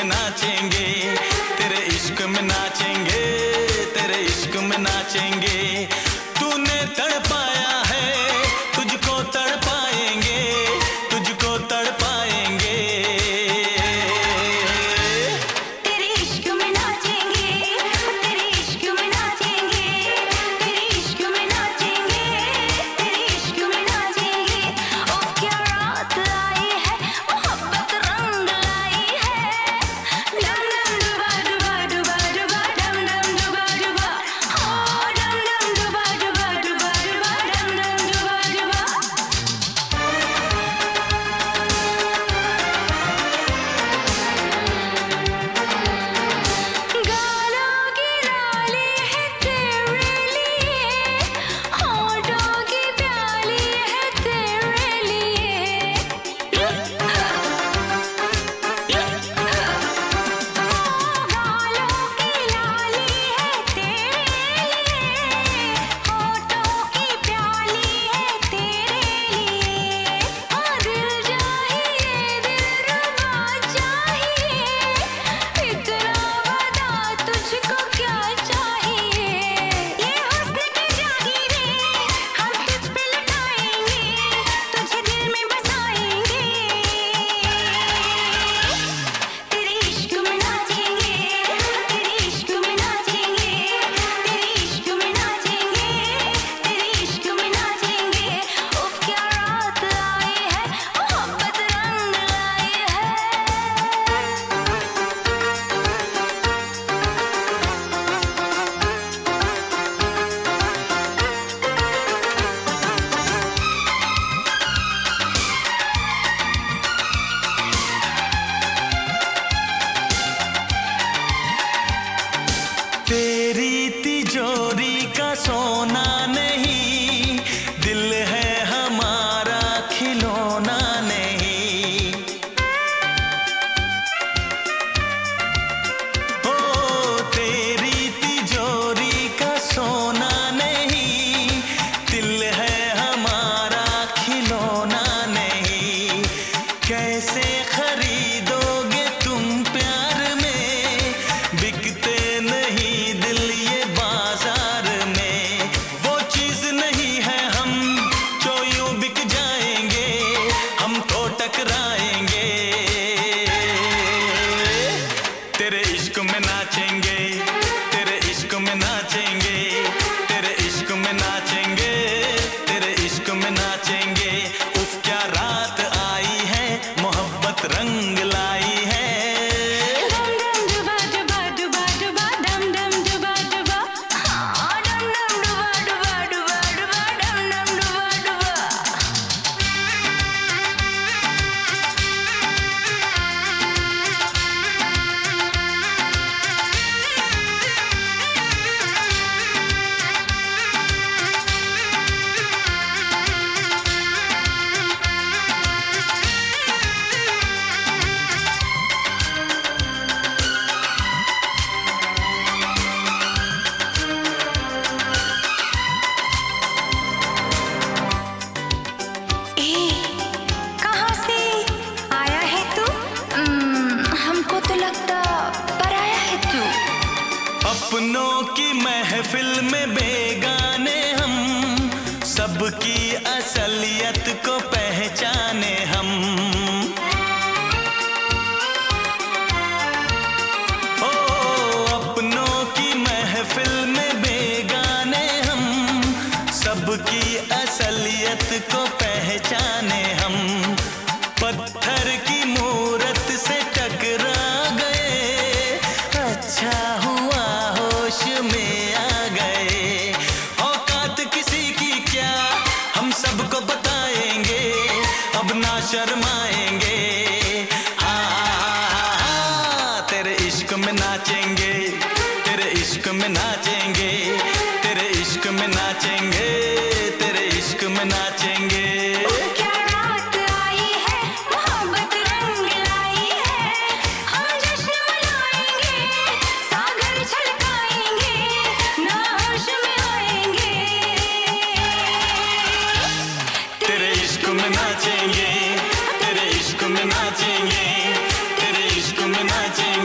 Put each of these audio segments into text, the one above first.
में नाचेंगे, तेरे इश्क में नाचेंगे, तेरे इश्क में नाचेंगे। तूने तड़पाया है, तुझको तड़पाएंगे, तुझको तड़पाएंगे। तेरे इश्क में नाचेंगे, तेरे इश्क में नाचेंगे, तेरे इश्क में नाचेंगे, तेरे इश्क में नाचेंगे। ओ क्या रात आई है, मोहब्बत रंग लाई है। डम डम डुबा डुबा डुबा डुबा, डम डम डुबा डुबा, हो डम डम डुबा डुबा डुबा डुबा, डम डम डुबा डुबा। गालों की लाली है तेरे लिए, होठों की प्याली है तेरे लिए। गालों की लाली है तेरे लिए, होठों की प्याली है तेरे लिए। हाँ दिल चाहिए, दिलरुबा चाहिए, इतना बता तुझको क्या चाहिए। ये हुस्न की जागीरें हम तुझ पे लुटाएंगे, तुझे दिल में बसाएंगे। तेरे इश्क में नाचेंगे, तेरे इश्क में नाचेंगे, तेरे इश्क में नाचेंगे, तेरे इश्क में नाचेंगे। उफ क्या रात आई है, मोहब्बत रंग लाई है। तेरी तिजोरी का सोना नहीं, दिल है हमारा खिलौना नहीं। ओ तेरी तिजोरी का सोना नहीं, दिल है हमारा खिलौना नहीं। कैसे खरीदोगे तुम प्यार में, बिकते नहीं दिल ये बाजार में। वो चीज नहीं है हम जो यूं बिक जाएंगे, हम तो टकराएंगे। तेरे इश्क में नाचेंगे, तेरे इश्क में नाचेंगे, तेरे इश्क में नाचेंगे, तेरे इश्क में नाचेंगे। उफ क्या रात आई है, मोहब्बत रंग लाई है। डम डम डुबा डुबा डुबा डुबा, डम डम डुबा डुबा, हाँ डम डम डुबा डुबा डुबा डुबा, डम डम डुबा डुबा। ए, कहाँ से आया है तू? हमको तो लगता पराया है तू। अपनों की महफिल में बेगाने हम, सबकी असलियत को पहचाने हम। ओ अपनों की महफिल में बेगाने हम, सबकी असलियत को पहचाने हम। पत्थर की मूरत से टकरा गए, अच्छा हुआ होश में आ गए। औकात किसी की क्या, हम सबको बताएंगे, अब ना शर्माएंगे। हाँ तेरे इश्क में नाचेंगे, तेरे इश्क में नाचेंगे, तेरे इश्क में नाचेंगे, तेरे इश्क में नाचेंगे। क्या रात आई है, मोहब्बत रंग लाई है। हम जश्न मनाएंगे, सागर छलकाएंगे, ना होश में आएंगे। तेरे इश्क में नाचेंगे, तेरे इश्क में नाचेंगे, तेरे इश्क में नाचेंगे।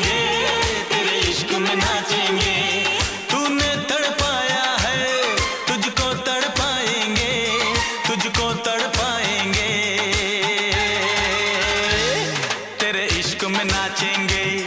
में नाचेंगे